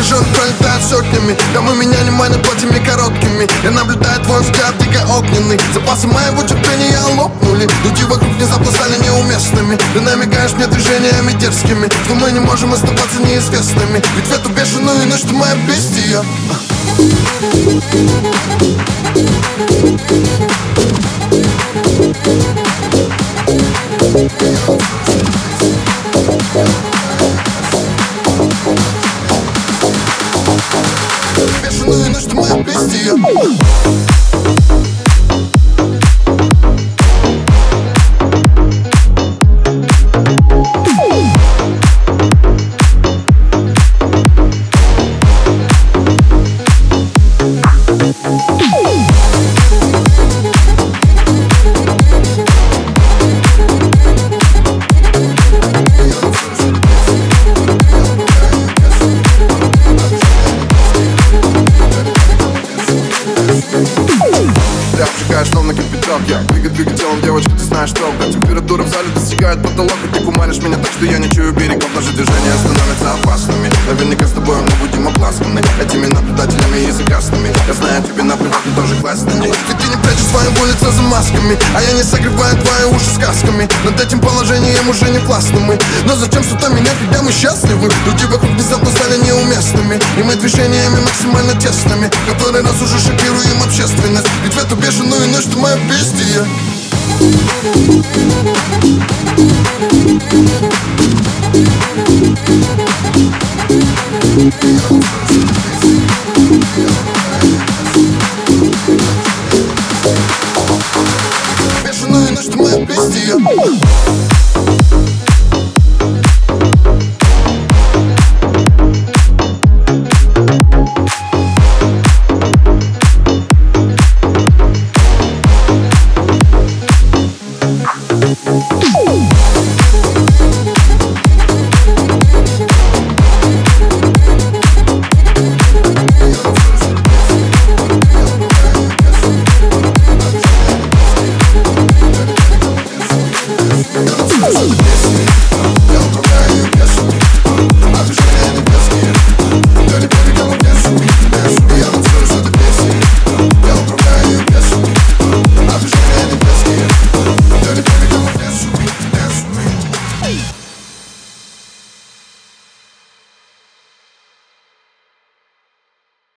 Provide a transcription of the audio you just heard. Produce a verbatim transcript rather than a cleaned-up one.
Жен пролетает сотнями. Кому меня не манят платьями короткими. Я наблюдаю твой взгляд, дико огненный. Запасы моего терпения лопнули. Люди вокруг внезапно стали неуместными. Ты намекаешь мне движениями дерзкими, что мы не можем оставаться неизвестными. Ведь в эту бешеную ночь ты моя бестия. Бешеную ночь ты моя бестия. Ты обжигаешь словно кипяток, я двигай, двигай телом, девочка, ты знаешь только. Температура в зале достигает потолок, и ты кумаришь меня так, что я не чую берегов. Наши движения становятся опасными. Наверняка с тобой мы будем обласканы этими наблюдателями языкастыми. Я знаю, тебе наплевать, ты тоже классный. Ведь ты не прячешь свою лицо за масками, а я не согреваю твои уши сказками. Над этим положением уже не властны мы. Но зачем что-то менять, когда мы счастливы? Люди вокруг внезапно стали неуместными, и мы движениями максимально тесными, который раз уже шокируем общественность. Ведь в эту бешеную ночь ты моя бестия. Yeah.